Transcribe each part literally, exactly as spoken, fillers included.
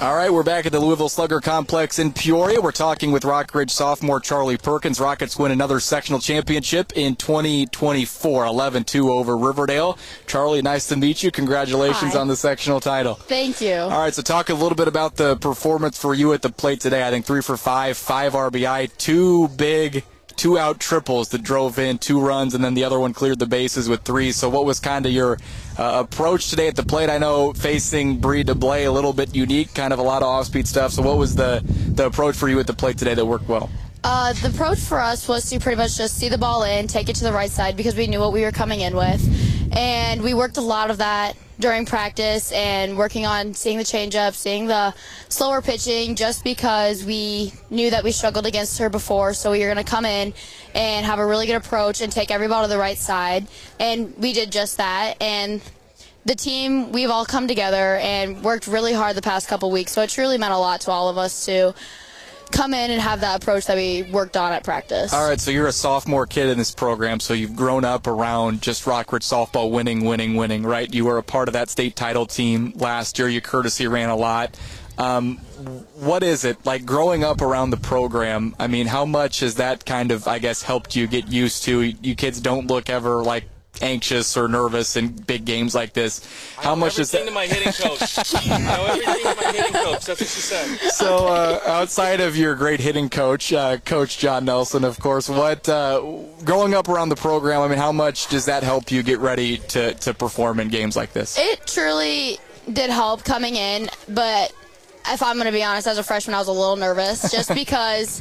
All right, we're back at the Louisville Slugger Complex in Peoria. We're talking with Rockridge sophomore Charlie Perkins. Rockets win another sectional championship in twenty twenty-four, eleven two over Riverdale. Charlie, nice to meet you. Congratulations Hi. on the sectional title. Thank you. All right, so talk a little bit about the performance for you at the plate today. I think three for five, five R B I, two big two-out triples that drove in two runs, and then the other one cleared the bases with three. So what was kind of your uh, approach today at the plate? I know facing Bree DeBlay a little bit unique, kind of a lot of off-speed stuff. So what was the, the approach for you at the plate today that worked well? Uh, the approach for us was to pretty much just see the ball in, take it to the right side because we knew what we were coming in with. And we worked a lot of that during practice and working on seeing the changeup, seeing the slower pitching, just because we knew that we struggled against her before. So we were going to come in and have a really good approach and take every ball to the right side. And we did just that. And the team, we've all come together and worked really hard the past couple weeks. So it truly meant a lot to all of us to come in and have that approach that we worked on at practice. All right, so you're a sophomore kid in this program, so you've grown up around just Rockridge softball winning, winning, winning, right? You were a part of that state title team last year. You courtesy ran a lot. Um, what is it, like growing up around the program, I mean, how much has that kind of, I guess, helped you get used to? You kids don't look ever like anxious or nervous in big games like this. How much is that? I know everything to my hitting coach. I know everything to my hitting coach. That's what she said. So uh, outside of your great hitting coach, uh, Coach John Nelson, of course, what uh, growing up around the program, I mean, how much does that help you get ready to, to perform in games like this? It truly did help coming in, but if I'm going to be honest, as a freshman, I was a little nervous just because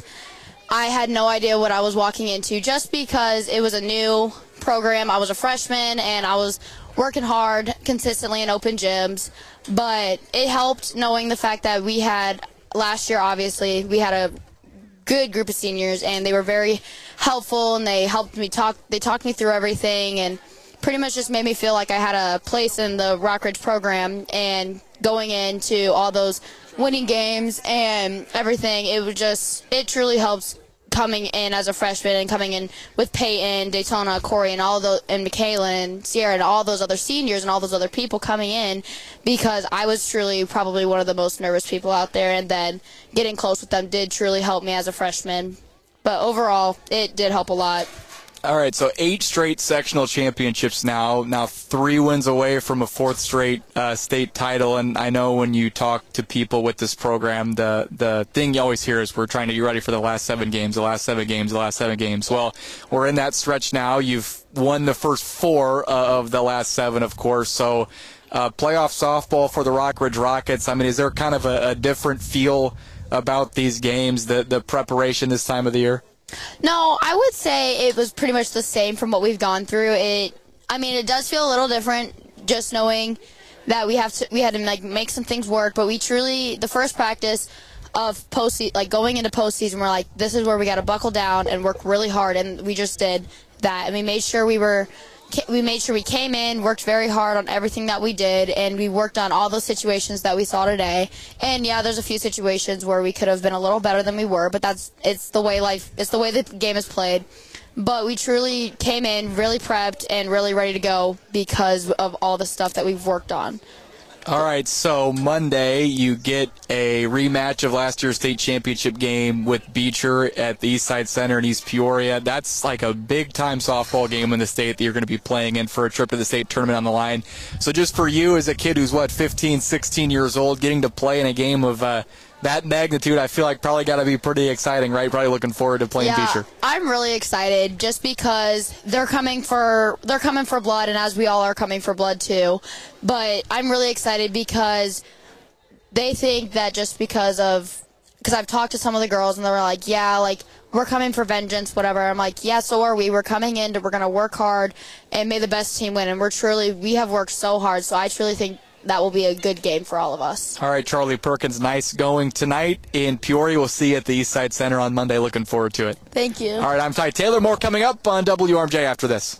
I had no idea what I was walking into, just because it was a new program. I was a freshman and I was working hard consistently in open gyms, but it helped knowing the fact that we had last year, obviously we had a good group of seniors and they were very helpful and they helped me talk they talked me through everything and pretty much just made me feel like I had a place in the Rockridge program. And going into all those winning games and everything, it was just it truly helps coming in as a freshman and coming in with Peyton, Daytona, Corey, and all those, and Michaela and Sierra and all those other seniors and all those other people coming in, because I was truly probably one of the most nervous people out there, and then getting close with them did truly help me as a freshman. But overall, it did help a lot. All right, so eight straight sectional championships now, now three wins away from a fourth straight uh, state title. And I know when you talk to people with this program, the, the thing you always hear is we're trying to get ready for the last seven games, the last seven games, the last seven games. Well, we're in that stretch now. You've won the first four uh, of the last seven, of course. So uh, playoff softball for the Rockridge Rockets, I mean, is there kind of a, a different feel about these games, the, the preparation this time of the year? No, I would say it was pretty much the same from what we've gone through. It, I mean, it does feel a little different just knowing that we have to we had to like make some things work. But we truly, the first practice of post like going into postseason, we're like, this is where we got to buckle down and work really hard, and we just did that. And we made sure we were. We made sure we came in, worked very hard on everything that we did, and we worked on all those situations that we saw today. And yeah, there's a few situations where we could have been a little better than we were, but that's it's the way life, it's the way the game is played. But we truly came in really prepped and really ready to go because of all the stuff that we've worked on. All right, so Monday you get a rematch of last year's state championship game with Beecher at the Eastside Center in East Peoria. That's like a big-time softball game in the state that you're going to be playing in for a trip to the state tournament on the line. So just for you as a kid who's, what, fifteen, sixteen years old, getting to play in a game of uh, that magnitude, I feel like probably got to be pretty exciting, right? Probably looking forward to playing yeah, Beecher. I'm really excited just because they're coming for they're coming for blood, and as we all are coming for blood too. But I'm really excited because they think that just because of because I've talked to some of the girls and they were like, yeah, like we're coming for vengeance, whatever. I'm like, yeah, so are we. We're coming in, to, we're gonna work hard and may the best team win. And we're truly we have worked so hard, so I truly think that will be a good game for all of us. All right, Charlie Perkins, nice going tonight in Peoria. We'll see you at the Eastside Center on Monday. Looking forward to it. Thank you. All right, I'm Ty Taylor. More coming up on W R M J after this.